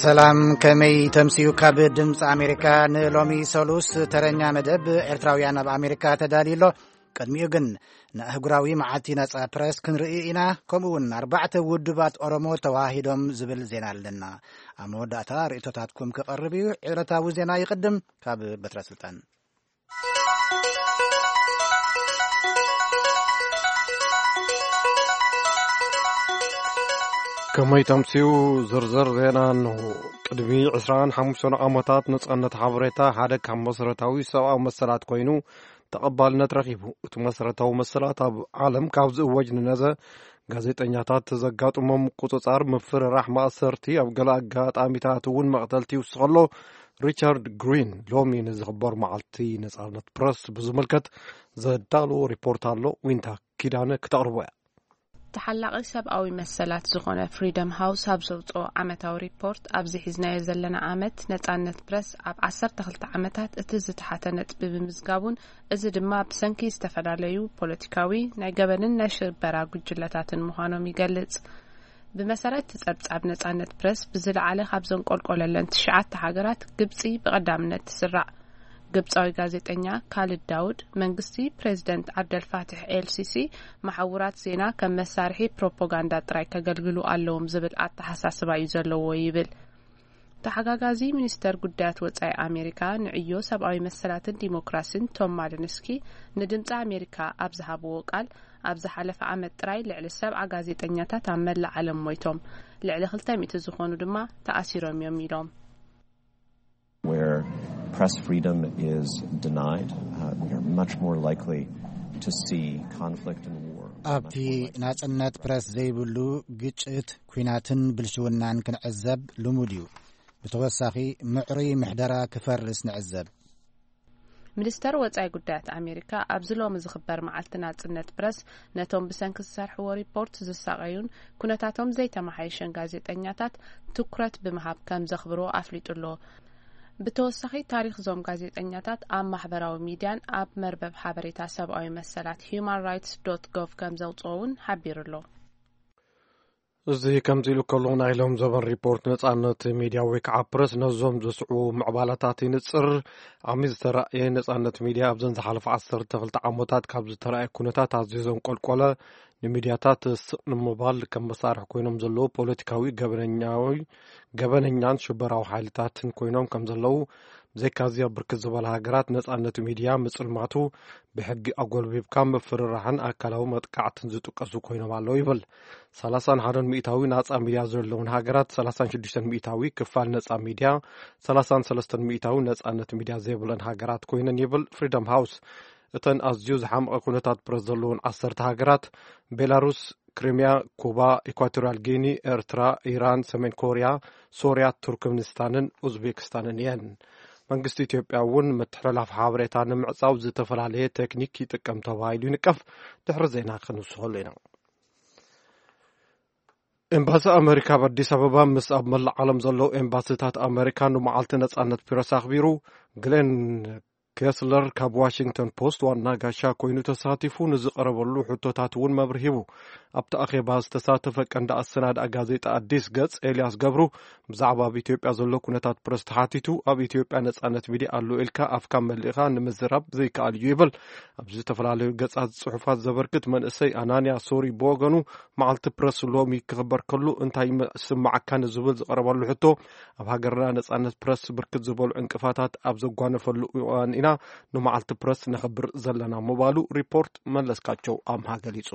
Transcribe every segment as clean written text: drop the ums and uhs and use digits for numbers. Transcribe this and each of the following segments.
ሰላም ከመይ ተምሲዩ ካብ ድምፂ ኣሜሪካ ንሎሚ ሰሉስ ተረኛ መደብ ኤርትራውያን ኣብ ኣሜሪካ ተዳሊሎ ቅድሚኡ ግን ንኣህጉራዊ መዓልቲ ነጻ ፕረስ ክንርኢ ኢና ከምኡውን 4 ውድባት ኦሮሞ ተዋሂዶም ዝብል ዜና ኣለና ኣብ መወዳእታ ርእቶታትኩም ክቐርብ እዩ ዕለታዊ ዜና ይቅድም ካብ በትረ ስልጣን كمي تمسيو زرزر زينان قدمي 25 ዓመታት ነጻነት ሓበሬታ ሓደ ካብ መሰረታዊ ሰብኣዊ መሰላት ኮይኑ ተቐባልነት ረኺቡ እቲ መሰረታዊ መሰላት ኣብ ዓለም ካብ ዝእወጅ ንነዘ ጋዜጠኛታት ተዘጋጥሞም ቁጽጻር ምፍርራሕ ማእሰርቲ ኣብ ገለ ኣጋጣሚታት እውን መቕተልቲ ይውስኸሎ ሪቻርድ ግሪን ሎሚ ንዝኽበር መዓልቲ ነጻነት ፕረስ ብዝምልከት ዘዳሎ ሪፖርት ኣሎ ዊንታ ኪዳነ ክተቕርቦ እያ ተሓላቂ ሰብኣዊ መሰላት ዝኾነ ፍሪደም ሃውስ ኣብ ዘውፅኦ ዓመታዊ ሪፖርት ኣብዚ ሒዝናዮ ዘለና ዓመት ነጻነት ፕረስ ኣብ 12 ዓመታት እቲ ዝተሓተ ነጥቢ ብምዝጋቡን እዚ ድማ ብሰንኪ ዝተፈላለዩ ፖለቲካዊ ናይ ገበንን ናይ ሽበራ ጉጅለታትን ምዃኖም ይገልጽ ብመሰረት ጸብጻብ ነጻነት ፕረስ ብዝለዓለ ካብ ዘንቆልቆለለን 9 ሃገራት ግብጺ ብቐዳምነት ትስራዕ ግብጻዊ ጋዜጠኛ ካሊድ ዳውድ መንግስቲ ፕሬዝዳንት አብደል ፋታህ ኤልሲሲ ማሕወራት ዜና ከም መሳርሒ ፕሮፓጋንዳ ጥራይ ከገልግሉ ኣለዎም ዝብል ኣተሓሳስባ እዩ ዘለዎ ይብል ተሓጋጋዚ ሚኒስተር ጉዳያት ወጻኢ ኣሜሪካ ንዕዮ ሰብኣዊ መሰላትን ዲሞክራሲን ቶም ማሊንስኪ ንድምፂ ኣሜሪካ ኣብ ዝሃብዎ ቃል ኣብ ዝሓለፈ ዓመት ጥራይ ልዕሊ 70 ጋዜጠኛታት ኣብ መላእ ዓለም ሞይቶም ልዕሊ 200 ዝኾኑ ድማ ተኣሲሮም እዮም ኢሎም where press freedom is denied, we are much more likely to see conflict and war. ኣብቲ ናጽነት ፕረስ ዘይብሉ ግጭት ኩናትን ብልሽውናን ክንዕዘብ ልሙድ እዩ ብተወሳኺ ምዕሩይ ምሕደራ ክፈርስ ንዕዘብ ሚኒስተር ወጻኢ ጉዳያት ኣሜሪካ ኣብ ሎሚ ዝኽበር መዓልቲ ናጽነት ፕረስ ነቶም ብሰንኪ ዝሰርሕዎ ሪፖርት ዝሳቀዩን ኩነታቶም ዘይተመሓየሸን ጋዜጠኛታት ትኩረት ብምሃብ ከም ዘኽብሮ ኣፍሊጡሎ ብተወሳኺ ታሪኽ ዞም ጋዜጠኛታት ኣብ ማሕበራዊ ሚድያን ኣብ መርበብ ሓበሬታ ሰብኣዊ መሰላት humanrights.gov ከም ዘውፅውን ሓቢሩሎ እዚ ከምዚ ኢሉ ከሎ ናይ ሎም ዘበን ሪፖርት ነጻነት ሚድያ ወይ ከዓ ፕረስ ነዞም ዘስዑ ምዕባላታት ይንጽር ዓሚዝ ዝተረእየ ነጻነት ሚድያ ኣብ ዘን ዝሓለፈ 12 ዓመታት ካብ ዝተረእየ ኩነታት ኣዝዩ ዘንቆልቆለ ንሚድያታት ንምባል ከም መሳርሒ ኮይኖም ዘለዉ ፖለቲካዊ ገበነኛን ሽበራዊ ሓይልታትን ኮይኖም ከም ዘለዉ ብዘይካዝያ ብርክት ዝበለ ሃገራት ነጻነት ሚድያ ምጽልማቱ ብሕጊ ኣጎልቢብካ ምፍርራሕን ኣካላዊ መጥቃዕትን ዝጥቀሱ ኮይኖም ኣለዉ ይብል 31 ሚእታዊ ናጻ ሚድያ ዘለውን ሃገራት 36 ሚእታዊ ክፋል ነጻ ሚድያ 33 ሚእታዊ ነጻነት ሚድያ ዘይብለን ሃገራት ኮይነን ይብል ፍሪደም ሃውስ እተን ኣዝዩ ዝሓመቐ ኩነታት ፕረስ ዘለውን 10 ሃገራት ቤላሩስ ክሪሚያ ኩባ ኢኳቶሪያል ጊኒ ኤርትራ ኢራን ሰሜን ኮርያ ሶርያ ቱርክሜኒስታንን ኡዝቤክስታንን እየን መንግስቲ ኢትዮጵያ እውን ምትሕልላፍ ሓበሬታ ንምዕጻው ዝተፈላለየ ቴክኒክ ይጥቀም ተባሂሉ ይንቀፍ ድሕሪ ዜና ክንውስኸሉ ኢና ኤምባሲ ኣሜሪካ በአዲስ አበባ ምስ ኣብ መላእ ዓለም ዘለዉ ኤምባሲታት ኣሜሪካ ንመዓልቲ ነጻነት ፕረስ ኣኽቢሩ ግሌን ኬስለር ካብ ዋሽንግተን ፖስት ዋና ጋሻ ኮይኑ ተሳቲፉ ንዝቐረበሉ ሕቶታት እውን መብርሂቡ ኣብቲ ኣኼባ ዝተሳተፈ ቀንዲ ኣሰናድኣ ጋዜጣ ኣዲስ ገጽ ኤልያስ ገብሩ ብዛዕባ ኣብ ኢትዮጵያ ዘሎ ኩነታት ፕረስ ተሓቲቱ ኣብ ኢትዮጵያ ነጻነት ሚድያ ኣሎ ኢልካ ኣፍካ መልእኻ ንምዝራብ ዘይከኣል እዩ ይብል ኣብ ዝተፈላለዩ ገጻት ጽሑፋት ዘበርክት መንእሰይ ኣናንያ ሶሪ ብወገኑ መዓልቲ ፕረስ ሎሚ ክኽበር ከሉ እንታይ ስማዓካ ንዝብል ዝቐረበሉ ሕቶ ኣብ ሃገርና ነጻነት ፕረስ ብርክት ዝበሉ ዕንቅፋታት ኣብ ዘጓነፈሉ እዋን ኢና ንመዓልቲ ፕረስ ነኽብር ዘለና ምባሉ ሪፖርት መለስካቸው ኣምሃ ገሊጹ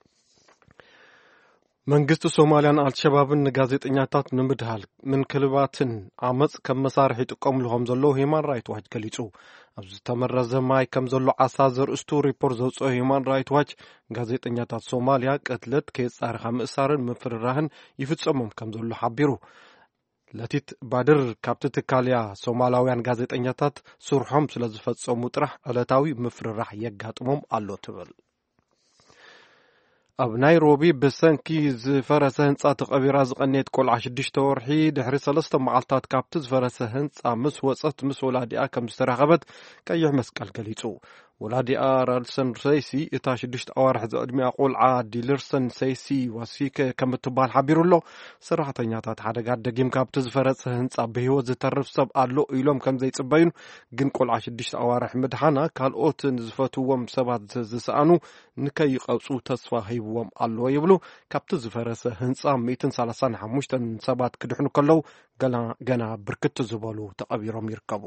መንግስቲ ሶማልያን አልሸባብን ንጋዜጠኛታት ንምድሃል ምን ክልባትን ዓመፅ ከም መሳርሒ ይጥቀምሉዎም ዘለዉ ሂማን ራይት ዋች ገሊጹ ኣብ ዝተመረዘ ማይ ከም ዘሎ ዓሳ ዘርእስቱ ሪፖርት ዘውፅኦ ሂማን ራይት ዋች ጋዜጠኛታት ሶማልያ ቅትለት ከየጻርኻ ምእሳርን ምፍርራህን ይፍጸሞም ከም ዘሎ ሓቢሩ ለቲት ባድር ካብቲ ትካልያ ሶማላውያን ጋዜጠኛታት ስርሖም ስለ ዝፈጸሙ ጥራሕ ዕለታዊ ምፍርራህ የጋጥሞም ኣሎ ትብል ኣብ ናይሮቢ ብሰንኪ ዝፈረሰ ህንጻ ተቐቢራ ዝቐነየት ቆልዓ 6 ወርሒ ድሕሪ 3 መዓልታት ካብቲ ዝፈረሰ ህንጻ ምስ ወጸት ምስ ወላዲኣ ከም ዝተረኸበት ቀይሕ መስቀል ገሊጹ ወላዲኣ ራልሰን ሰይሲ እታ 6 ኣዋርሕ ዘዕድሚኣ ቆልዓ ዲልርሰን ሰይሲ ዋሲከ ከም እትባል ሓቢሩሎ ሰራሕተኛታት ሓደጋ ደጊም ካብቲ ዝፈረፀ ህንፃ ብህይወት ዝተርፍ ሰብ ኣሎ ኢሎም ከም ዘይጽበዩን ግን ቆልዓ 6 ኣዋርሕ ምድሓና ካልኦት ዝፈትዎም ሰባት ዝሰኣኑ ንከይቀውፁ ተስፋ ሂብዎም ኣለዎ ይብሉ። ካብቲ ዝፈረሰ ህንፃ 135 ሰባት ክድሕኑ ከለው ገና ብርክት ዝበሉ ተቐቢሮም ይርከቡ።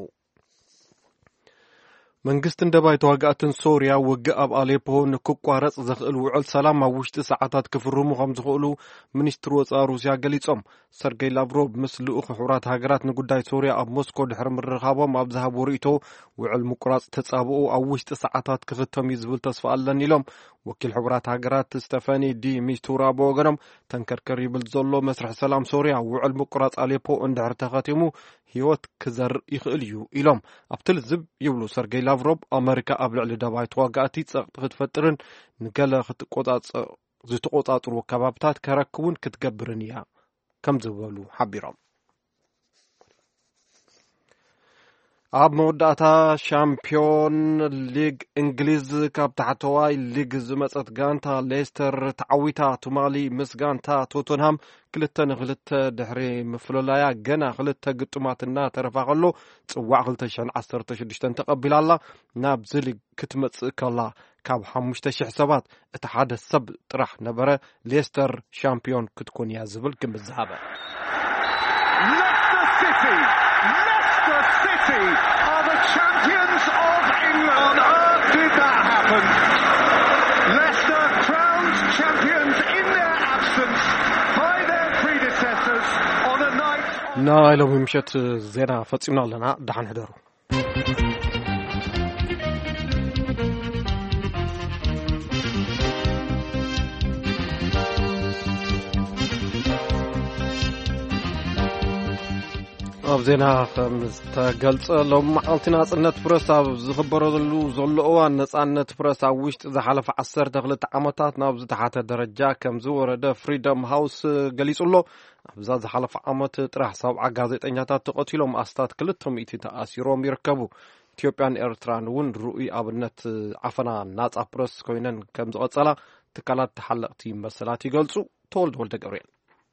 መንግስት እንደባይ ተዋጋእትን ሶርያ ውግእ ኣብ አሌፖ ንክቋረጽ ዘኽእል ውዕል ሰላም ኣብ ውሽጢ ሰዓታት ክፍርሙ ከም ዝኽእሉ ሚኒስትር ወጻኢ ሩስያ ገሊጾም። ሰርጌይ ላቭሮቭ ምስ ልኡኽ ሕቡራት ሃገራት ንጉዳይ ሶርያ ኣብ ሞስኮ ድሕሪ ምርኻቦም ኣብ ዝሃቦ ርእቶ ውዕል ምቁራጽ ተጻብኡ ኣብ ውሽጢ ሰዓታት ክፍተም እዩ ዝብል ተስፋ ኣለኒ ኢሎም። ወኪል ሕቡራት ሃገራት ስቴፋኒ ዲ ሚስቱራ ብወገኖም ተንከርከር ይብል ዘሎ መስርሕ ሰላም ሶርያ ውዕል ምቁራጽ አሌፖ እንድሕር ተኸቲሙ ህይወት ክዘርእ ይኽእል እዩ ኢሎም። ኣብቲ ልዝብ ይብሉ ሰርጌይ ላቭሮቭ ኣሜሪካ ኣብ ልዕሊ ደባይ ተዋጋእቲ ጸቕጢ ክትፈጥርን ንገለ ዝተቆጻጽሩ ከባብታት ከረክቡን ክትገብርን እያ ከም ዝበሉ ሓቢሮም። ኣብ መወዳእታ ሻምፒዮን ሊግ እንግሊዝ ካብ ታሕተዋይ ሊግ ዝመጸት ጋንታ ሌስተር ተዓዊታ ቱማሊ ምስ ጋንታ ቶተንሃም 2-2 ድሕሪ ምፍለላያ ገና 2 ግጥማትና ተረፋኸሎ ጽዋዕ 2016 ተቐቢላላ። ናብዚ ሊግ ክትመጽእ ከላ ካብ 5000 ሰባት እቲ ሓደ ሰብ ጥራሕ ነበረ ሌስተር ሻምፒዮን ክትኮን እያ ዝብል ግምት ዝሃበ are the champions of England. On earth did that happen? Leicester crowned champions in their absence by their predecessors on a night. ናይሎም ምሽት ዜና ፈጺምና ኣለና። ደሓን ሕደሩ። ኣብ ዜና ከም ዝተገልጸሎም መዓልቲ ናጽነት ፕረስ ኣብ ዝኽበረሉ ዘሎ እዋን ነጻነት ፕረስ ኣብ ውሽጢ ዝሓለፈ 12 ዓመታት ናብ ዝተሓተ ደረጃ ከም ዝወረደ ፍሪደም ሃውስ ገሊጹሎ። ኣብዛ ዝሓለፈ ዓመት ጥራሕ 70 ጋዜጠኛታት ተቐቲሎም ኣስታት 200 ተኣሲሮም ይርከቡ። ኢትዮጵያን ኤርትራን እውን ርኡይ ኣብነት ዓፈና ናጻ ፕረስ ኮይነን ከም ዝቐጸላ ትካላት ተሓለቕቲ መሰላት ይገልጹ። ተወልደ ወልደ ገብርኤል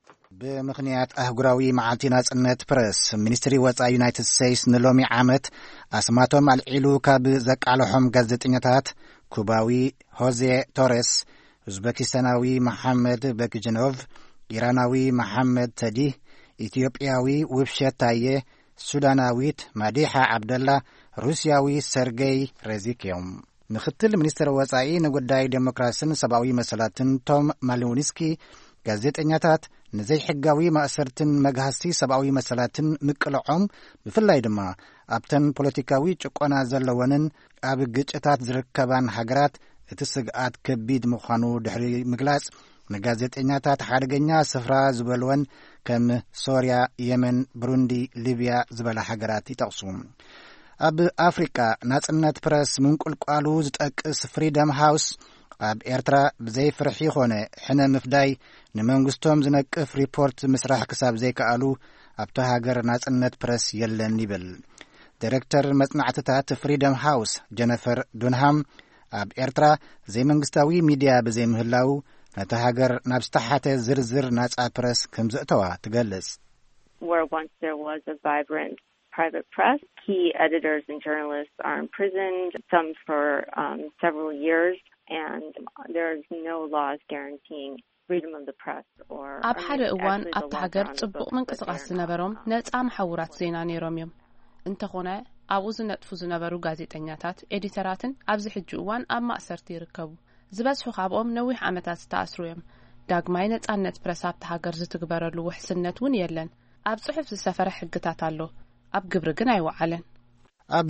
ብምኽንያት ኣህጉራዊ መዓልቲ ናጽነት ፕረስ ሚኒስትሪ ወጻኢ ዩናይትድ ስቴትስ ንሎሚ ዓመት ኣስማቶም ኣልዒሉ ካብ ዘቃልሖም ጋዜጠኛታት ኩባዊ ሆዜ ቶሬስ፣ ኡዝቤኪስታናዊ መሐመድ በክጅኖቭ፣ ኢራናዊ መሐመድ ተዲህ፣ ኢትዮጵያዊ ውብሸት ታየ፣ ሱዳናዊት ማዲሓ ዓብደላ፣ ሩስያዊ ሰርጌይ ሬዚክ እዮም። ምክትል ሚኒስትር ወጻኢ ንጉዳይ ዴሞክራሲን ሰብኣዊ መሰላትን ቶም ማሊውኒስኪ ጋዜጠኛታት ንዘይሕጋዊ ማእሰርትን መግሃስቲ ሰብኣዊ መሰላትን ምቅልዖም ብፍላይ ድማ ኣብተን ፖለቲካዊ ጭቆና ዘለወንን ኣብ ግጭታት ዝርከባን ሃገራት እቲ ስግኣት ከቢድ ምዃኑ ድሕሪ ምግላጽ ንጋዜጠኛታት ሓደገኛ ስፍራ ዝበልወን ከም ሶርያ፣ የመን፣ ብሩንዲ፣ ሊብያ ዝበላ ሃገራት ይጠቕሱ። ኣብ ኣፍሪቃ ናጽነት ፕረስ ምንቁልቋሉ ዝጠቅስ ፍሪደም ሃውስ ኣብ ኤርትራ ብዘይ ፍርሒ ኾነ ሕነ ምፍዳይ ንመንግስቶም ዝነቅፍ ሪፖርት ምስራሕ ክሳብ ዘይከኣሉ ኣብቲ ሃገር ናጽነት ፕረስ የለን ይብል። ዲሬክተር መጽናዕትታት ፍሪደም ሃውስ ጀነፈር ዱንሃም ኣብ ኤርትራ ዘይመንግስታዊ ሚድያ ብዘይ ምህላው ነቲ ሃገር ናብ ዝተሓተ ዝርዝር ናጻ ፕረስ ከም ዘእተዋ ትገልጽ። Where once there was a vibrant private press, key editors and journalists are imprisoned, some for several years, and there's no laws guaranteeing freedom of the press or ኣብ ሓደ እዋን ኣብቲ ሃገር ጽቡቕ ምንቅስቓስ ዝነበሮም ነጻ ማሕውራት ዜና ነይሮም እዮም። እንተኾነ ኣብኡ ዝነጥፉ ዝነበሩ ጋዜጠኛታት ኤዲተራትን ኣብዚ ሕጂ እዋን ኣብ ማእሰርቲ ይርከቡ። ዝበዝሑ ካብኦም ነዊሕ ዓመታት ዝተኣስሩ እዮም። ዳግማይ ነጻነት ፕረስ ኣብቲ ሃገር ዝትግበረሉ ውሕስነት እውን የለን። ኣብ ጽሑፍ ዝሰፈረ ሕግታት ኣሎ፣ ኣብ ግብሪ ግን ኣይወዓለን። ኣብ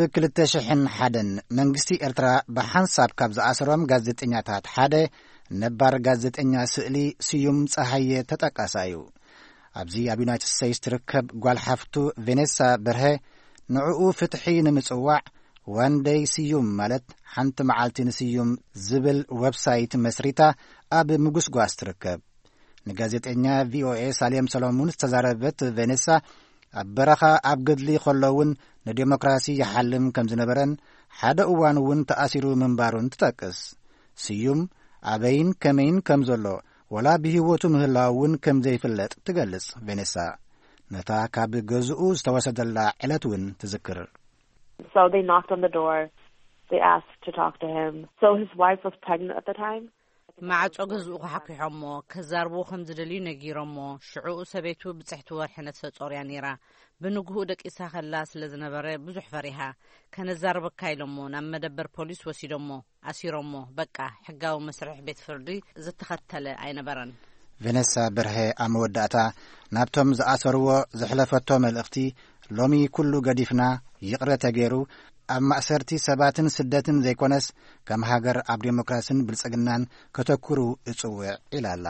2001 መንግስቲ ኤርትራ ብሓንሳብ ካብ ዝኣሰሮም ጋዜጠኛታት ሓደ ነባር ጋዜጠኛ ስእሊ ስዩም ፀሃየ ተጠቃሳ እዩ። ኣብዚ ኣብ ዩናይትድ ስቴትስ ትርከብ ጓል ሓፍቱ ቬኔሳ በርሀ ንዕኡ ፍትሒ ንምጽዋዕ ዋንደይ ስዩም ማለት ሓንቲ መዓልቲ ንስዩም ዝብል ዌብሳይት መስሪታ ኣብ ምጉስጓስ ትርከብ። ንጋዜጠኛ ቪኦኤ ሳሌም ሰሎሙን ዝተዛረበት ቬኔሳ ኣብ በረኻ ኣብ ገድሊ ኸለውን ንዴሞክራሲ ይሓልም ከም ዝነበረን ሓደ እዋን እውን ተኣሲሩ ምንባሩን ትጠቅስ። ስዩም ኣበይን ከመይን ከም ዘሎ ወላ ብህይወቱ ምህላው እውን ከም ዘይፍለጥ ትገልጽ ቬኔሳ ነታ ካብ ገዝኡ ዝተወሰደላ ዕለት እውን ትዝክር። So they knocked on the door. They asked to talk to him. So his wife was pregnant at the time. ማዕጾ ገዝኡ ሓቂሖሞ ከዛርቡ ከም ዝደልዩ ነጊሮሞ ሽዑኡ ሰበይቱ ብጽሕቲ ወርሕነት ሰጾርያ ነይራ ብንግሁ ደቂሳ ኸላ ስለ ዝነበረ ብዙሕ ፈሪሃ ከነዛርበካ ኢሎሞ ናብ መደበር ፖሊስ ወሲዶሞ ኣሲሮሞ በቃ ሕጋዊ መስርሕ ቤት ፍርዲ ዝተኸተለ ኣይነበረን። ቬኔሳ በርሄ ኣብ መወዳእታ ናብቶም ዝኣሰርዎ ዘሕለፈቶ መልእኽቲ ሎሚ ኩሉ ገዲፍና ይቕረ ተገይሩ ኣብ ማእሰርቲ ሰባትን ስደትን ዘይኮነስ ከም ሃገር ኣብ ዴሞክራሲን ብልጽግናን ከተኩሩ እጽውዕ ኢላላ።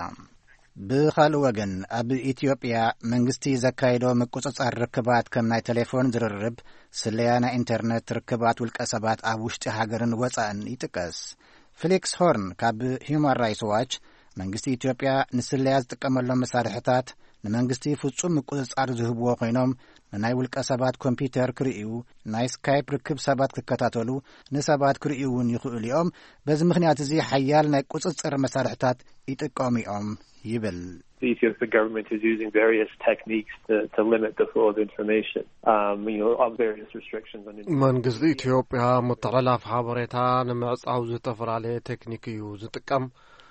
ብኻልእ ወገን ኣብ ኢትዮጵያ መንግስቲ ዘካይዶ ምቁጽጻር ርክባት ከም ናይ ቴሌፎን ዝርርብ ስለያ ናይ ኢንተርኔት ርክባት ውልቀ ሰባት ኣብ ውሽጢ ሃገርን ወፃእን ይጥቀስ። ፌሊክስ ሆርን ካብ ሂውማን ራይትስ ዋች መንግስቲ ኢትዮጵያ ንስለያ ዝጥቀመሎም መሳርሕታት ንመንግስቲ ፍጹም ምቁጽጻር ዝህብዎ ኮይኖም ንናይ ውልቀ ሰባት ኮምፒውተር ክርእዩ ናይ ስካይፕ ርክብ ሰባት ክከታተሉ ንሰባት ክርእዩ እውን ይኽእሉ እዮም። በዚ ምኽንያት እዚ ሓያል ናይ ቁጽጽር መሳርሕታት ይጥቀሙ እዮም ይብል። The Ethiopian government is using various techniques to limit the flow of information. Of various restrictions on information. መንግስቲ ኢትዮጵያ መተዕላፍ ሓበሬታ ንምዕጻው ዝተፈላልየ ቴክኒክ እዩ ዝጥቀም።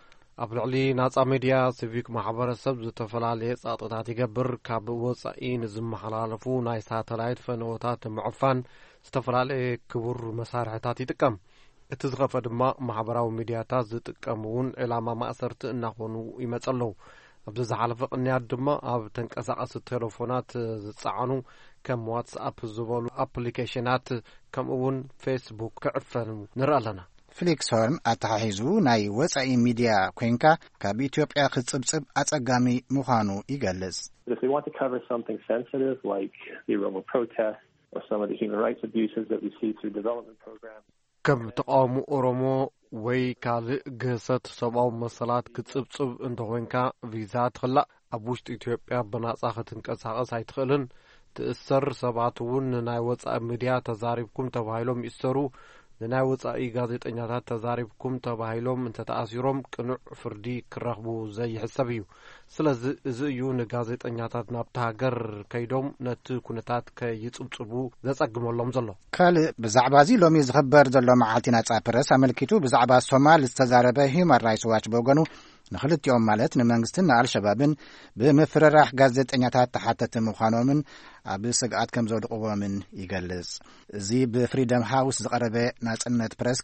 ኣብ ልዕሊ ናጻ ሚድያ ሲቪክ ማሕበረሰብ ዝተፈላልየ ጻጥታት ይገብር። ካብ ወጻኢ ንዝመሓላለፉ ናይ ሳተላይት ፈነወታት ንምዕፋን ዝተፈላልየ ክቡር መሳርሕታት ይጥቀም። እቲ ዝኸፈ ድማ ማሕበራዊ ሚድያታት ዝጥቀሙውን ዕላማ ማእሰርቲ እናኾኑ ይመጸለዉ። ኣብዚ ዝሓለፈ ቅንያት ድማ ኣብ ተንቀሳቐሲ ቴሌፎናት ዝጸዓኑ ከም ዋትስኣፕ ዝበሉ ኣፕሊኬሽናት ከምኡውን ፌስቡክ ክዕፈኑ ንርኢ ኣለና። ፌሊክስ ሆርን ኣተሓሒዙ ናይ ወጻኢ ሚድያ ኮንካ ካብ ኢትዮጵያ ክጽብጽብ ኣጸጋሚ ምዃኑ ይገልጽ። If we want to cover something sensitive like the Oromo protests or some of the human rights abuses that we see through development programs, ከም ተቃውሞ ኦሮሞ ወይ ካልእ ገሰት ሰብኣዊ መሰላት ክጽብጽብ እንተኾንካ ቪዛ ትኽላእ። ኣብ ውሽጢ ኢትዮጵያ ብናጻ ክትንቀሳቐስ ኣይትኽእልን። ትእሰር ሰባት እውን ናይ ወጻኢ ሚድያ ተዛሪብኩም ተባሂሎም ይእሰሩ። ንናይ ወጻኢ ጋዜጠኛታት ተዛሪብኩም ተባሂሎም እንተተኣሲሮም ቅኑዕ ፍርዲ ክረኽቡ ዘይሕሰብ እዩ። ስለዚ እዚ እዩ ንጋዜጠኛታት ናብቲ ሃገር ከይዶም ነቲ ኩነታት ከይጽብጽቡ ዘጸግመሎም ዘሎ። ካልእ ብዛዕባ እዚ ሎሚ ዝኽበር ዘሎ መዓልቲ ናጻ ፕረስ ኣመልኪቱ ብዛዕባ ሶማል ዝተዛረበ ሂውማን ራይትስ ዋች በወገኑ ንኽልቲኦም ማለት ንመንግስትን ንኣልሸባብን ብምፍርራሕ ጋዜጠኛታት ተሓተቲ ምዃኖምን ኣብ ስግኣት ከም ዘውድቕዎምን ይገልጽ። እዚ ብፍሪደም ሃውስ ዝቐረበ ናጽነት ፕረስ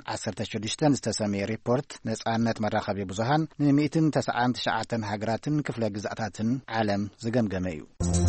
2016 ዝተሰመየ ሪፖርት ነጻነት መራኸቢ ብዙሃን ን199 ሃገራትን ክፍለ ግዛእታትን ዓለም ዝገምገመ እዩ።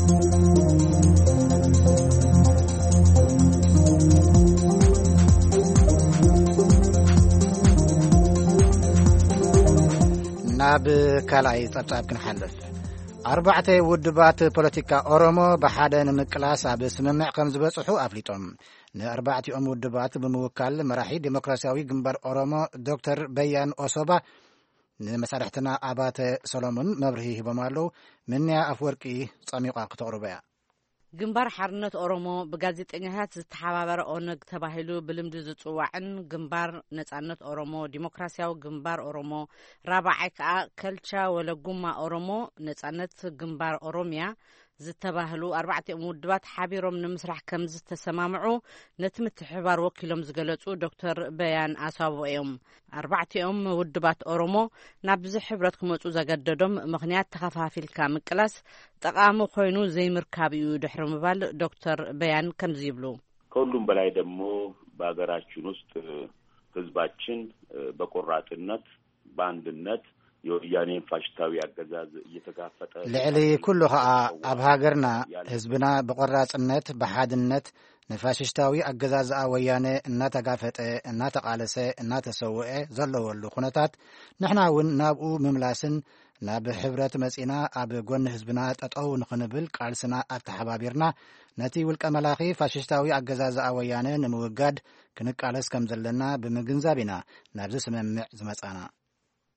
ናብ ካልኣይ ጸብጻብ ክንሓልፍ። 4 ውድባት ፖለቲካ ኦሮሞ ብሓደ ንምቅላስ ኣብ ስምምዕ ከም ዝበጽሑ ኣፍሊጦም። ን4ቲኦም ውድባት ብምውካል መራሒ ዴሞክራሲያዊ ግንባር ኦሮሞ ዶክተር በያን ኦሶባ ንመሳርሕትና ኣባተ ሰሎሞን መብርሂ ሂቦም ኣለዉ። ምንያ ኣፍወርቂ ጸሚቋ ክተቕርበ እያ። ግንባር ሓርነት ኦሮሞ ብጋዜጠኛታት ዝተሓባበረ ኦነግ ተባሂሉ ብልምዲ ዝጽዋዕን ግንባር ነጻነት ኦሮሞ ዲሞክራሲያዊ ግንባር ኦሮሞ ራብዓይ ከዓ ከልቻ ወለጉማ ኦሮሞ ነጻነት ግንባር ኦሮሚያ ዝተባህሉ 4 ውድባት ሓቢሮም ንምስራሕ ከም ዝተሰማምዑ ነቲ ምትሕብባር ወኪሎም ዝገለጹ ዶክተር በያን ኣሳቦ እዮም። 4 ውድባት ኦሮሞ ናብ ዝሕብረት ክመጹ ዘገደዶም ምኽንያት ተኸፋፊልካ ምቅላስ ጠቃሚ ኮይኑ ዘይምርካብ እዩ ድሕሪ ምባል ዶክተር በያን ከምዚ ይብሉ። ከሁሉም በላይ ደግሞ በሀገራችን ውስጥ ህዝባችን በቆራጥነት በአንድነት የወያኔን ፋሽስታዊ አገዛዝ እየተጋፈጠ ልዕሊ ኩሉ ከዓ ኣብ ሃገርና ህዝብና በቆራጽነት በሓድነት ንፋሽስታዊ አገዛዝኣ ወያነ እናተጋፈጠ እናተቃለሰ እናተሰውዐ ዘለወሉ ኩነታት ንሕና እውን ናብኡ ምምላስን ናብ ሕብረት መጺና ኣብ ጎኒ ህዝብና ጠጠው ንኽንብል ቃልስና ኣተሓባቢርና ነቲ ውልቀ መላኺ ፋሽስታዊ አገዛዝኣ ወያነ ንምውጋድ ክንቃለስ ከም ዘለና ብምግንዛብ ኢና ናብዚ ስምምዕ ዝመጻና።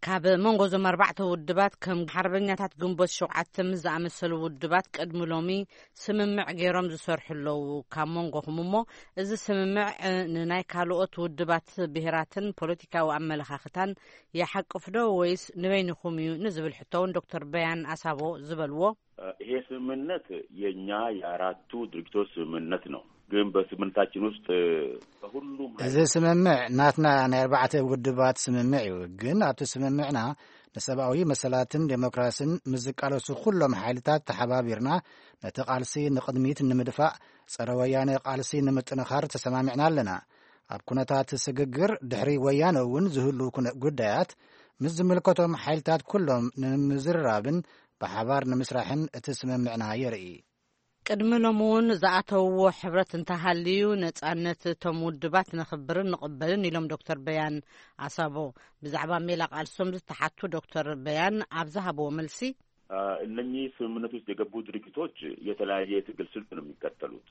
ካብ መንጎ ዞም 4 ውድባት ከም ሓርበኛታት ግንቦት 7 ዝኣመሰሉ ውድባት ቅድሚ ሎሚ ስምምዕ ገይሮም ዝሰርሕለው ካብ መንጎኹም እሞ እዚ ስምምዕ ንናይ ካልኦት ውድባት ብሄራትን ፖለቲካዊ ኣመለኻኽታን የሓቅፍዶ ወይስ ንበይንኹም እዩ ንዝብል ሕቶውን ዶክተር በያን አሳቦ ዝበልዎ ይሄ ስምምነት የኛ የአራቱ ድርጅቶች ስምምነት ነው ግን በስምምነታችን ውስጥ በሁሉም እዚ ስምምዕ ናትና ናይ 4 ውድባት ስምምዕ እዩ ግን ኣብቲ ስምምዕና ንሰብኣዊ መሰላትን ዴሞክራሲን ምዝቃለሱ ኩሎም ሓይልታት ተሓባቢርና ነቲ ቃልሲ ንቅድሚት ንምድፋእ ፀረ ወያነ ቃልሲ ንምጥንኻር ተሰማሚዕና ኣለና ኣብ ኩነታት ስግግር ድሕሪ ወያነ እውን ዝህሉ ጉዳያት ምስ ዝምልከቶም ሓይልታት ኩሎም ንምዝራብን ብሓባር ንምስራሕን እቲ ስምምዕና የርኢ ቅድሚ ሎሚ እውን ዝኣተውዎ ሕብረት እንተሃልዩ ነጻነት እቶም ውድባት ንኽብርን ንቕበልን ኢሎም ዶክተር በያን አሳቦ ብዛዕባ ሜላ ቃልሶም ዝተሓቱ ዶክተር በያን ኣብ ዝሃብዎ መልሲ እነኚህ ስምምነት ውስጥ የገቡ ድርጅቶች የተለያየ የትግል ስልት ነው የሚከተሉት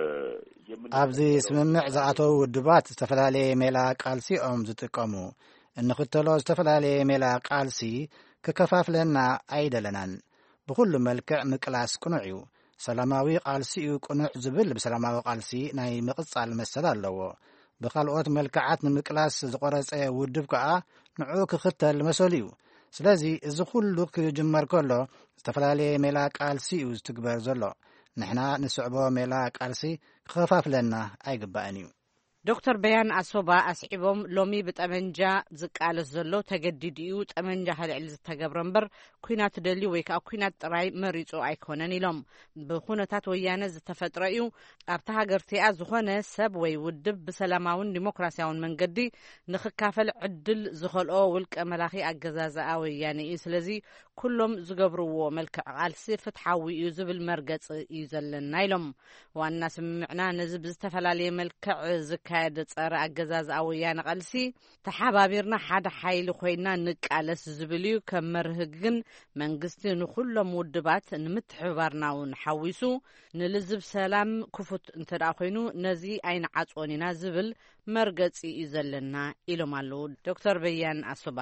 ኣብዚ ስምምዕ ዝኣተው ውድባት ዝተፈላለየ ሜላ ቃልሲኦም ዝጥቀሙ እንኽተሎ ዝተፈላለየ ሜላ ቃልሲ ክከፋፍለና ኣይደለናን ብኩሉ መልክዕ ምቅላስ ቅኑዕ እዩ ሰላማዊ ቃልሲ እዩ ቅኑዕ ዝብል ብሰላማዊ ቃልሲ ናይ ምቕጻል መሰል ኣለዎ ብካልኦት መልክዓት ንምቅላስ ዝቆረፀ ውድብ ከዓ ንዑ ክኽተል መሰል እዩ ስለዚ እዚ ኩሉ ክጅመር ከሎ ዝተፈላለየ ሜላ ቃልሲ እዩ ዝትግበር ዘሎ ንሕና ንስዕቦ ሜላ ቃልሲ ክኸፋፍለና ኣይግባእን እዩ ዶክተር በያን አሶባ አስዒቦም ሎሚ ብጠመንጃ ዝቃለስ ዘሎ ተገዲድ እዩ ጠመንጃ ህልዕል ዝተገብረ እምበር ኩናት ደሊ ወይ ከዓ ኩናት ጥራይ መሪፁ ኣይኮነን ኢሎም ብኩነታት ወያነ ዝተፈጥረ እዩ ኣብታ ሃገርቲኣ ዝኾነ ሰብ ወይ ውድብ ብሰላማውን ዲሞክራሲያውን መንገዲ ንኽካፈል ዕድል ዝኸልኦ ውልቀ መላኺ ኣገዛዝኣ ወያነ እዩ ስለዚ ኩሎም ዝገብርዎ መልክዕ ቃልሲ ፍትሓዊ እዩ ዝብል መርገፂ እዩ ዘለና ኢሎም ዋና ስምምዕና ነዚ ብዝተፈላለየ መልክዕ ዝካየድ ፀረ ኣገዛዝኣ ወያነ ቃልሲ ተሓባቢርና ሓደ ሓይሊ ኮይና ንቃለስ ዝብል እዩ ከም መርህ ግን መንግስቲ ንኩሎም ውድባት ንምትሕብባርና እውን ሓዊሱ ንልዝብ ሰላም ክፉት እንተደኣ ኮይኑ ነዚ ኣይንዓፅዎን ኢና ዝብል መርገፂ እዩ ዘለና ኢሎም ኣለዉ ዶክተር በያን አሶባ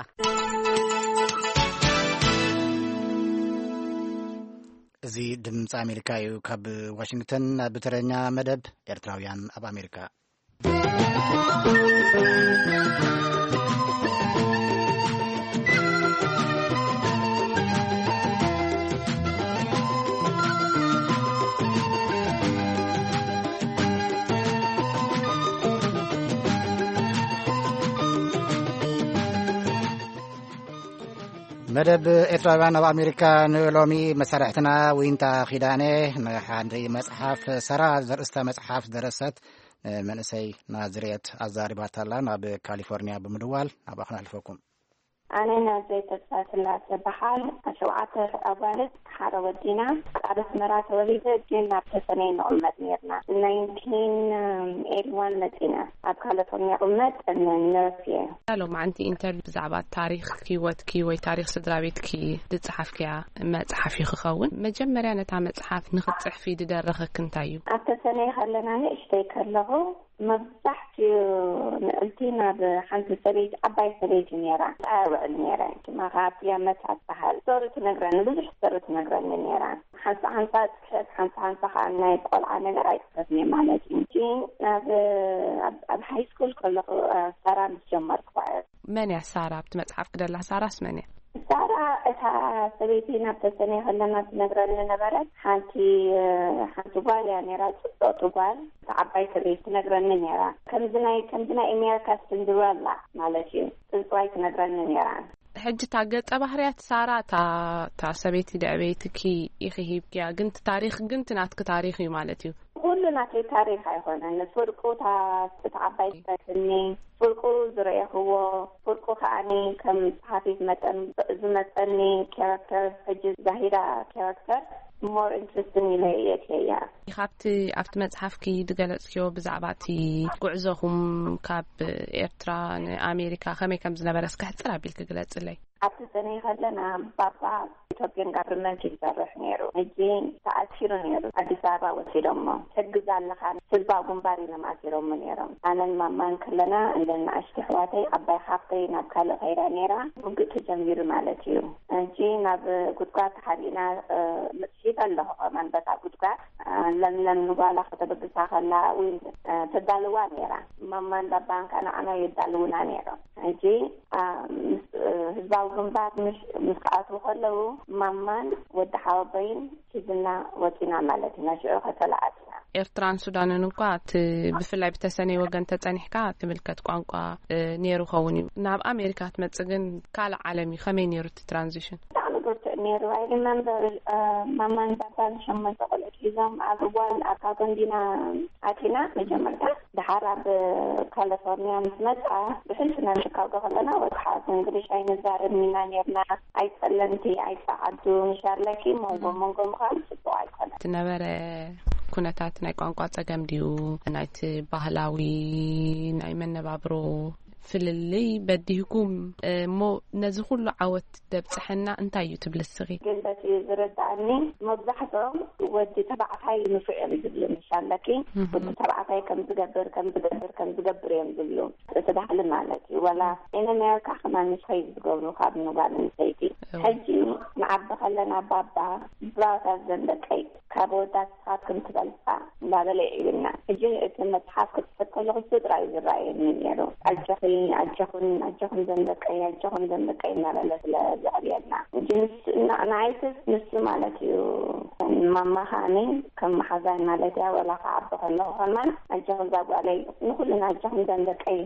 እዚ ድምፂ ኣሜሪካ እዩ ካብ ዋሽንግተን ብተረኛ መደብ ኤርትራውያን ኣብ ኣሜሪካ መደብ ኤርትራውያን ኣብ ኣሜሪካ ንሎሚ መሳርሕትና ወይንታ ኺዳነ ንሓንቲ መጽሓፍ ሰራ ዘርእስታ መጽሓፍ ደረሰት መንእሰይ ናዝሬት ኣዛሪባታላ ናብ ካሊፎርኒያ ብምድዋል ናብ ኣኽና ኣልፈኩም ኣነ ናዝሬት ተስፋ ስላሴ በሃል 7 ኣባለት ሓደ ወዲና ቃል ኣስመራ ተወሊደ ግን ናብ ተሰነይ ንቕመጥ ነርና 1981 መፂና ኣብ ካሊፎርኒያ ቅመጥ ነርስ እየ ሎማዓንቲ ኢንተርቪው ብዛዕባ ታሪክ ህይወትኪ ወይ ታሪክ ስድራ ቤትኪ ዝፅሓፍክያ መፅሓፍ ክኸውን መጀመርያ ነታ መፅሓፍ ንኽፅሕፊ ዝደረኸክ እንታይ እዩ ኣብ ተሰነይ ከለና ንእሽተይ ከለኹ መብዛሕትኡ ንእልቲ ናብ ሓንቲ ሰበይቲ ዓባይ ሰበይቲ ነራ ኣውዕል ነራ ማኻት ያመታት በሃል ዞር ትነግረኒ ብዙሕ ዞር ትነግረኒ ነራ ሓንሳ ፅሕፍ ሓንሳ ከዓ ናይ ቆልዓ ነገር ኣይፅሕፍኒ ማለት እዩ ኣብ ሃይ ስኩል ከለኹ ሳራ ምስ ጀመርኩ መን እያ ሳራ ኣብቲ መፅሓፍ ክደላ ሳራስ መን እያ ሳራ እታ ሰበይቲ ናብ ተሰነይ ከለና ትነግረኒ ነበረት ሓንቲ ጓል እያ ነራ ፅጦጥ ጓል ዓባይ ሰበይቲ ትነግረኒ ነራ ከምዚ ናይ ኣሜሪካ ሲንድረላ ማለት እዩ ፅፅዋይ ትነግረኒ ነራ ሕጂ ታ ገጸ ባህርያት ሳራ ታ ሰበይቲ ደዕበይትኪ ይኽሂብክያ ግን ታሪክ ግን ትናትክ ታሪክ እዩ ማለት እዩ ኩሉ ናተይ ታሪክ ኣይኮነን ፍርቁ ዓባይ ሰበይትኒ ፍርቁ ዝረአኽዎ ፍርቁ ከዓኒ ከም ፀሓፊት ዝመፀኒ ካራክተር ሕጂ ዛሂዳ ካራክተር more interesting ኢለየትያ ኣብቲ መጽሓፍኪ ዝገለጽክዮ ብዛዕባ እቲ ጉዕዞኹም ካብ ኤርትራ ንኣሜሪካ ከመይ ከም ዝነበረ እስከ ሕፅር ኣቢልክ ግለጽለይ ኣብቲ ሰነይ ከለና ባባ ኢትዮጵያን ጋቨርንመንት ይሰርሕ ነይሩ እጂ ተኣሲሩ ነይሩ አዲስ አበባ ወሲዶሞ ሕግዝ ኣለኻ ህዝባዊ ግንባር ኢሎም ኣሲሮሞ ነይሮም ኣነን ማማን ከለና እንደና ኣሽትሕዋተይ ኣባይ ሓፍተይ ናብ ካልእ ኸይዳ ነይራ ውግእ ተጀሚሩ ማለት እዩ እንጂ ናብ ጉድጓድ ሓሊና ምጥሒት ኣለኹ ከማን በታ ጉድጓድ ለምለም ንጓላ ከተበግሳ ከላ ወይ ተዳልዋ ነይራ ማማን ባባን ከናዓና የዳልውና ነይሮም እንጂ ህዝባዊ ግንባር ምስ ከኣትዉ ከለዉ ማማን ወዲ ሓወበይን ሒዝና ወፂና ማለት ኢና ሽዑ ከተላኣትና ኤርትራን ሱዳንን እንኳ ብፍላይ ብተሰነይ ወገን ተጸኒሕካ ትምልከት ቋንቋ ነይሩ ኸውን እዩ ናብ ኣሜሪካ ትመጽእ ግን ካልእ ዓለም እዩ ከመይ ነይሩ እቲ ትራንዚሽን ነይሩ I remember ማማን ባባን ሸመንተ ቆልዑት ሒዞም ኣብ እዋን ኣብ ካቶንዲና ኣቲና መጀመርታ ድሓር ኣብ ካሊፎርኒያ ምስ መጽኣ ብሕልፍና ሽካጎ ከለና ወድሓት እንግሊሽ ኣይንዛረብ ኢና ነርና ኣይጸለምቲ ኣይፀዓዱ ንሻርለኪ መንጎ ምዃን ጽቡቕ ኣይኮነ ትነበረ ኩነታት ናይ ቋንቋ ጸገም ድዩ ናይቲ ባህላዊ ናይ መነባብሮ ፍልልይ በዲህኩም ሞ ነዚ ኩሉ ዓወት ደብፅሐና እንታይ እዩ ትብልስኺ ግን በቲ ዝረዳእኒ መብዛሕትኦም ወዲ ተባዕታይ ንፍዕል ዝብሉ ንሻለኪ ወዲ ተባዕታይ ከም ዝገብር እዮም ዝብሉ ተዳሕሊ ማለት እዩ ወላ ኢነ ኣሜሪካ ከማንስ ኸይድ ዝገብሩ ካብ ንጓል ንሰይቲ ሕጂ ንዓቢ ከለና ባባ ብራውታት ዘንደቀይ ካብ ወዳት ስኻት ከም ትበልፃ እንዳበለ ይብልና ሕጂ እቲ መፅሓፍ ክትፅሕፍ ከለኹ ስድራ እዩ ዝረኣየኒ ነይሩ ኣጀኹን ዘንደቀይ እናበለ ስለዝዕብየልና እንጂ ንዓይትስ ንሱ ማለት እዩ ማማኻኒ ከም ማሓዛይ ማለት እያ ወላ ከዓቢ ከለኹ ከማን ኣጀኹን ዛጓለይ ንኩልና ኣጀኹን ዘንደቀይ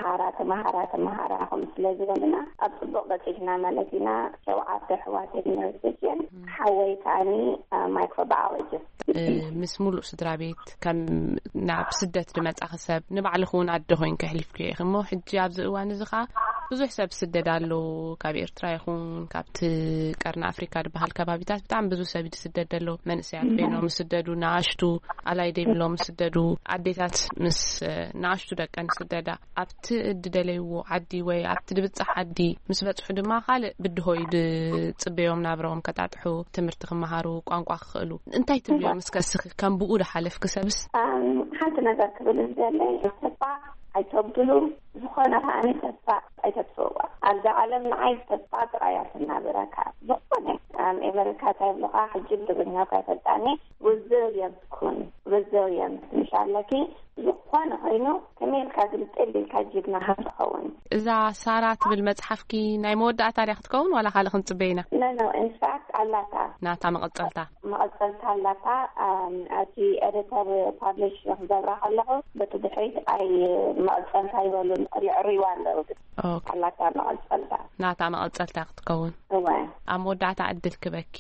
ተመሃራ ከም ስለዝበልና ኣብ ፅቡቅ በፂሕና ማለት ኢና ሸውዓተ ኣሕዋተይ ዩኒቨርሲቲን ሓወይ ከዓኒ ማይክሮባዮሎጂስት ምስ ሙሉእ ስድራ ቤት ከም ናብ ስደት ድመጻኺ ሰብ ንባዕልኹ እውን ኣደ ኮይንከ ሕሊፍኩ ኢኺ እሞ ሕጂ ኣብዚ እዋን እዚ ኸ ብዙሕ ሰብ ስደድ ኣሎ ካብ ኤርትራ ይኹን ካብቲ ቀርና ኣፍሪካ ድበሃል ከባቢታት ብጣዕሚ ብዙሕ ሰብ ይስደድ ኣሎ መንእሰያት በይኖም ስደዱ ናኣሽቱ ኣላይ ደይብሎም ስደዱ ኣዴታት ምስ ናኣሽቱ ደቀን ስደዳ ኣብቲ እድደለይዎ ዓዲ ወይ ኣብቲ ድብጻሕ ዓዲ ምስ በጽሑ ድማ ካልእ ብድሆይ ድጽበዮም ናብሮም ከጣጥሑ ትምህርቲ ክመሃሩ ቋንቋ ክኽእሉ እንታይ ትብልዮም እስከስኺ ከም ብኡ ድሓለፍክ ሰብስ ሓንቲ ነገር ክብል ዘለይ ተስፋ ኣይተብሉ ዝኾነ ከዓኒ ተስፋ ኣይተጥፍዋ ኣብዚ ዓለም ንዓይ ተስፋ ጥራያ ትናብረካ ዝኾነ ኣሜሪካ ታይብልኻ ሕጂ ብትግርኛ ካይፈልጣኒ ሬዚልየንስ ኩን ሬዚልየንስ ንሻለኪ ዝኾነ ኮይኑ ከመልካ ዝልጥል ኢልካ ጅግና ክትኸውን እዛ ሳራ ትብል መፅሓፍኪ ናይ መወዳእታ ታሪክ ትከውን ዋላ ካልእ ክንፅበይና ኖ ኢንፋክት ኣላታ ናታ መቐፀልታ ኣላታ ኣቲ ኤዲተር ፓብሊሽ ክገብራ ከለኹ በቲ ድሕሪት ኣይ መቐፀልታ ይበሉን ይዕርይዋ ኣለዉ ኣላታ መቐፀልታ ናታ መቐፀልታ ክትከውን ኣብ መወዳእታ ዕድል ክበኪ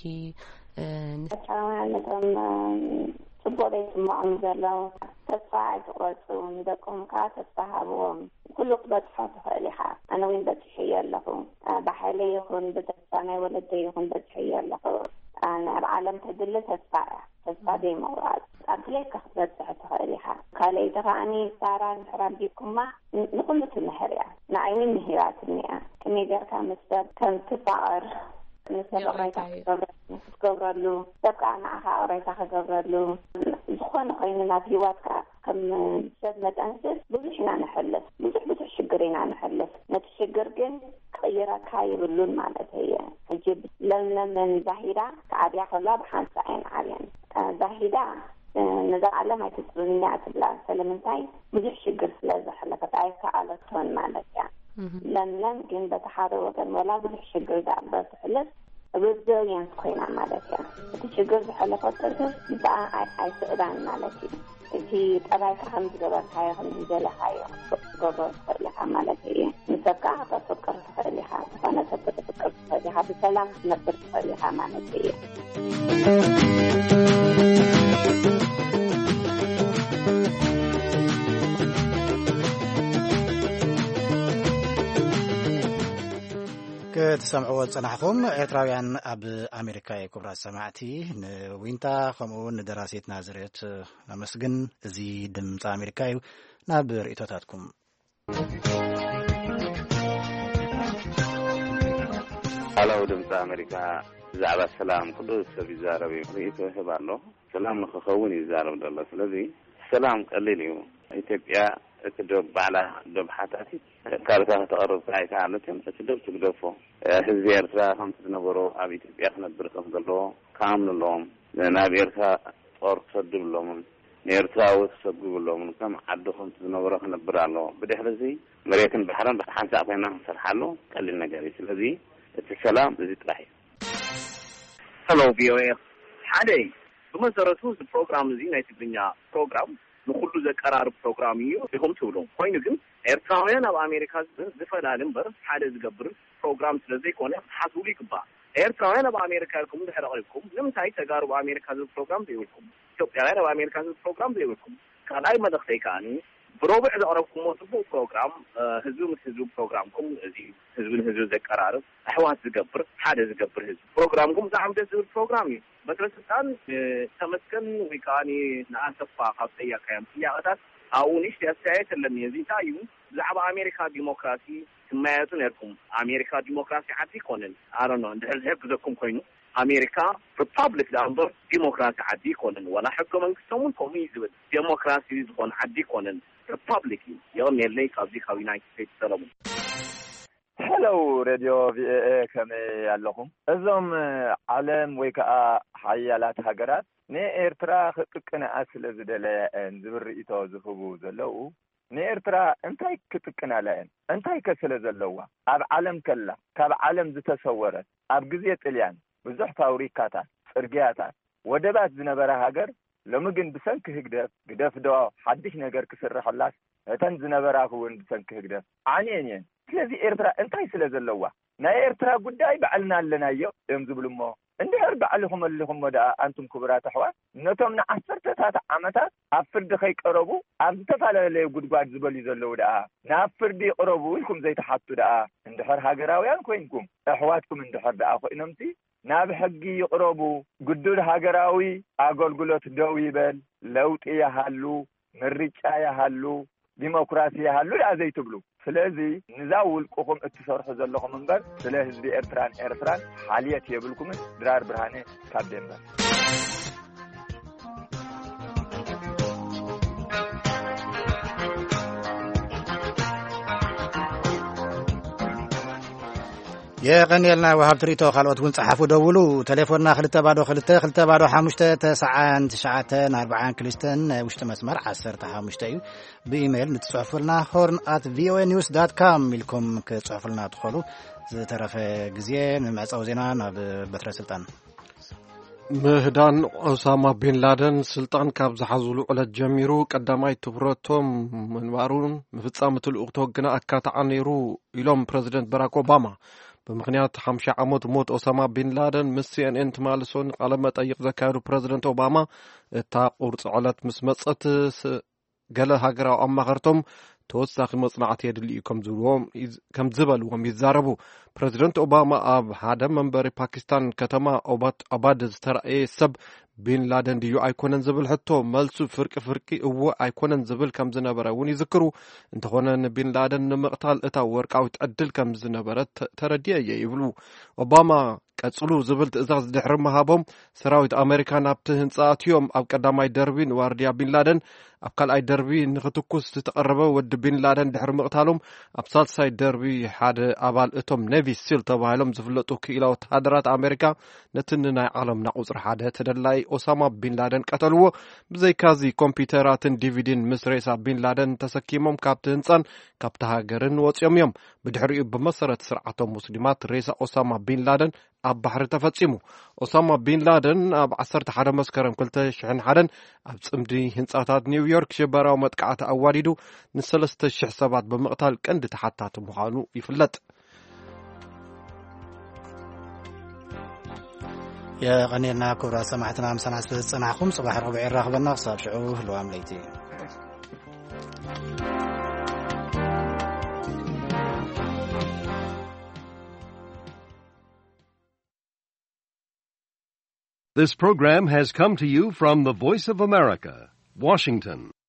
ነቶም ጽቡቅ ይስምዖም ዘለዉ ተስፋ ኣይትቆርፁ ንደቁም ከዓ ተስፋ ሃብዎም ኩሉ ክትበፅሖ ትኽእል ኢኻ ኣነ እውን በፅሐዮ ኣለኹ ብሓይለ ይኹን ብተስፋ ናይ ወለደይ ይኹን በፅሐዮ ኣለኹ ኣብ ዓለም ተድሊ ተስፋ እያ ተስፋ ዘይምቑራፅ ኣብ ድሌትካ ክትበፅሕ ትኽእል ኢኻ ካልአይቲ ከዓኒ ሳራ ንሕራን ቢኩማ ንኩሉ ትምህር እያ ንዓይኒ ምሂራት እኒኣ ከመይ ጌርካ ምስ ሰብ ከም ትፋቐር ንሰብ ቕረይታ ክገብረሉ ሰብ ከዓ ንዓኻ ቕረይታ ክገብረሉ ዝኾነ ኮይኑ ናብ ሂወትካ ከም ሰብ መጠንስስ ብዙሕ ኢና ንሕልፍ ብዙሕ ሽግር ኢና ንሕልፍ ነቲ ሽግር ግን ክቕይረካ ይብሉን ማለት እየ ሕጂ ለምለምን ዛሂዳ ከዓብያ ከላ ብሓንሳ ዓይን ዓብየን ዛሂዳ ነዛ ዓለም ኣይትፅብንኛ ትብላ ስለምንታይ ብዙሕ ሽግር ስለ ዘሕለፈት ኣይከኣለቶን ማለት እያ ለምለም ግን በቲ ሓደ ወገን ወላ ብዙሕ ሽግር ዳዕበር ትሕልፍ ሬዚልየንስ ኮይና ማለት እያ እቲ ሽግር ዝሕለፈት ብኣ ኣይስእዳን ማለት እዩ እቲ ጠባይካ ከም ዝገበርካዮ ከም ዝደለኻዮ ክትገብሮ ትኽእል ኢኻ ማለት እየ ንሰብካ ከተፍቅር ትኽእል ኢኻ ዝኾነ ሰብ ከተፍቅር ትኽእል ኢኻ ብሰላም ክትነብር ትኽእል ኢኻ ማለት እየ ክትሰምዕዎ ዝጸናሕኹም ኤርትራውያን ኣብ ኣሜሪካ ክቡራት ሰማዕቲ ንዊንታ ከምኡውን ንደራሲት ናዝሬት ኣመስግን እዚ ድምፂ ኣሜሪካ እዩ ናብ ርእቶታትኩም ሃሎ ድምፂ ኣሜሪካ ብዛዕባ ሰላም ቅዱስ ሰብ ይዛረብ ርእይቶ ይህባለሁ ሰላም ንክኸውን ይዛረብ ዘሎ ስለዚ ሰላም ቀሊል እዩ ኢትዮጵያ እትደብ ባዕላ ደብ ሓታቲ ካልካ ተቐርብካ ኣይከኣለትን እትደብ ትግደፎ ህዝቢ ኤርትራ ከምቲ ዝነበሮ ኣብ ኢትዮጵያ ክነብር ከም ዘለዎ ከኣምንሎም ናብ ኤርትራ ጦር ክሰድብሎምን ንኤርትራዊ ክሰግብሎምን ከም ዓዲ ከምቲ ዝነበሮ ክነብር ኣለዎ ብድሕሪ እዚ መሬትን ባሕርን ሓንሳእ ኮይና ክንሰርሓሉ ቀሊል ነገር እዩ ስለዚ እቲ ሰላም እዚ ጥራሕ እዩ Hello VOA ሓደ ብመሰረቱ እዚ ፕሮግራም እዚ ናይ ትግርኛ ፕሮግራም ንኩሉ ዘቀራርብ ፕሮግራም እዩ ኢኹም ትብሉ ኮይኑ ግን ኤርትራውያን ኣብ ኣሜሪካ ዝፈላለ እምበር ሓደ ዝገብር ፕሮግራም ስለዘይኮነ ሓስቡ ይግባእ ኤርትራውያን ኣብ ኣሜሪካ ይልኩም ድሕሪ ቆይኩም ንምንታይ ተጋሩ በኣሜሪካ ዝብል ፕሮግራም ዘይብልኩም ኢትዮጵያውያን ኣብ ኣሜሪካ ዝብል ፕሮግራም ዘይብልኩም ካልኣይ መልእኽተይ ከዓኒ ብረቡዕ ዘቕረብኩሞ ፅቡቅ ፕሮግራም ህዝቢ ምስ ህዝቢ ፕሮግራምኩም እዚ ህዝቢ ንህዝቢ ዘቀራርብ ኣሕዋት ዝገብር ሓደ ዝገብር ህዝቢ ፕሮግራምኩም ብጣዕሚ ደስ ዝብል ፕሮግራም እዩ በትረ ስልጣን ተመስገን ወይ ከዓኒ ንኣሰፋ ካብ ጠያቃዮም ጥያቄታት ኣብኡ ንእሽተይ ኣስተያየት ኣለኒ እዚ እንታይ እዩ ብዛዕባ ኣሜሪካ ዲሞክራሲ ትመያየጡ ነርኩም ኣሜሪካ ዲሞክራሲ ዓዲ ይኮነን ኣረኖ እንድሕር ዝሕግዘኩም ኮይኑ ኣሜሪካ ሪፐብሊክ ዳእምበር ዲሞክራሲ ዓዲ ይኮነን ወላ ሕገ መንግስቶም ከምኡ እዩ ዝብል ዲሞክራሲ ዝኾነ ዓዲ ይኮነን ሪፐብሊክ እዩ የቕኒየለይ ካብዚ ካብ ዩናይትድ ስቴትስ ሰለሙን ሄሎ ሬድዮ ቪኦኤ ከመይ ኣለኹም እዞም ዓለም ወይ ከዓ ሓያላት ሃገራት ንኤርትራ ክጥቅንኣ ስለ ዝደለየን ዝብል ርእይቶ ዝህቡ ዘለው ንኤርትራ እንታይ ክጥቅናላ እየን እንታይ ከስለ ዘለዋ ኣብ ዓለም ከላ ካብ ዓለም ዝተሰወረት ኣብ ግዜ ጥልያን ብዙሕ ፋብሪካታት ጽርግያታት ወደባት ዝነበረ ሃገር ሎሚ ግን ብሰንኪ ግደፍ ዶ ሓድሽ ነገር ክስርሕላት እተን ዝነበራ እውን ብሰንኪ ግደፍ ዓንየን ስለዚ ኤርትራ እንታይ ስለ ዘለዋ ናይ ኤርትራ ጉዳይ ባዕልና ኣለናዮ እዮም ዝብሉሞ እንድሕር ባዕልኹም ኣለኹም ወደኣ አንቱም ክቡራት ኣሕዋት ነቶም ንዓሰርተታት ዓመታት ኣብ ፍርዲ ከይቀረቡ ኣብ ዝተፈላለዩ ጉድጓድ ዝበሉ ዘለዉ ደኣ ናብ ፍርዲ ይቅረቡ ኢልኩም ዘይተሓቱ ደኣ እንድሕር ሃገራውያን ኮይንኩም ኣሕዋትኩም እንድሕር ደኣ ኮይኖምቲ ናብ ሕጊ ይቅረቡ ግዱድ ሃገራዊ ኣገልግሎት ደው ይበል ለውጢ ይሃሉ ምርጫ ይሃሉ ዲሞክራሲ ይሃሉ ደኣ ዘይትብሉ ስለዚ ንዛ ውልቅኹም እትሰርሑ ዘለኹም እምበር ስለ ህዝቢ ኤርትራን ሓልየት የብልኩምን ድራር ብርሃኔ ካብ ዴንቨር የቀኒልና ወሃብ ትሪቶ ካልኦት እውን ጸሓፉ ደውሉ ቴሌፎንና 222 ውሽጢ መስመር 15 እዩ ብኢሜይል ንትጽሕፉልና horn@voanews.com ኢልኩም ክጽሕፉልና ትኸሉ ዝተረፈ ግዜ ንምዕጻው ዜና ናብ በትረ ስልጣን ምህዳን ኦሳማ ቢን ላደን ስልጣን ካብ ዝሓዝሉ ዕለት ጀሚሩ ቀዳማይ ትኩረቶም ምንባሩን ምፍጻም ትልኡኽቶ ግና ኣካታዓ ነይሩ ኢሎም ፕሬዚደንት ባራክ ኦባማ በምክንያት 50 ዓመት ሞት ኦሳማ ቢን ላደን ምስ CNN ተማልሶን ቃለ መጠይቅ ዘካየዱ ፕሬዚደንት ኦባማ እታ ቁርጽ ዕለት ምስ መጸት ገለ ሃገራዊ ኣማኸርቶም ተወሳኺ መጽናዕቲ የድሊ ከም ዝበልዎም ይዛረቡ ፕሬዚደንት ኦባማ ኣብ ሓደ መንበሪ ፓኪስታን ከተማ ኦባድ ዝተረእየ ሰብ ቢን ላደን ድዩ ኣይኮነን ዝብል ሕቶ መልሱ ፍርቂ እዎ ኣይኮነን ዝብል ከም ዝነበረ እውን ይዝክሩ እንተኾነ ቢን ላደን ንምቕታል እታ ወርቃዊት ዕድል ከም ዝነበረ ተረድየ ይብሉ ኦባማ ቀጽሉ ዝብል ትእዛዝ ድሕሪ መሃቦም ሰራዊት ኣሜሪካ ናብቲ ህንጻ ኣትዮም ኣብ ቀዳማይ ደርቢ ንዋርድያ ቢን ላደን ኣብ ካልኣይ ደርቢ ንኽትኩስ ዝተቐረበ ወዲ ቢን ላደን ድሕሪ ምቕታሎም ኣብ ሳልሳይ ደርቢ ሓደ ኣባል እቶም ኔቪ ሲል ተባሂሎም ዝፍለጡ ክኢላ ወተሃደራት ኣሜሪካ ነቲ ናይ ዓለምና ቁፅሪ ሓደ ተደላይ ኦሳማ ቢን ላደን ቀተልዎ ብዘይካዚ ኮምፒውተራትን ዲቪዲን ምስ ሬሳ ቢን ላደን ተሰኪሞም ካብቲ ህንጻን ካብቲ ሃገርን ወፅዮም እዮም ብድሕሪኡ ብመሰረት ስርዓቶም ሙስሊማት ሬሳ ኦሳማ ቢን ላደን ኣብ ባሕሪ ተፈጺሙ ኦሳማ ቢን ላደን ኣብ 11 መስከረም 2001 ኣብ ጽምዲ ህንጻታት ኒውዮርክ ሽበራዊ መጥቃዕቲ ኣዋዲዱ ን3000 ሰባት ብምቕታል ቀንዲ ተሓታቲ ምዃኑ ይፍለጥ የቀኒልና ክብራ ሰማዕትና ምሳና ስለዝጸናሕኩም ጽባሕ ረቡዕ ይራኽበና ክሳብ ሽዑ ህልዋም ለይቲ This program has come to you from the Voice of America, Washington.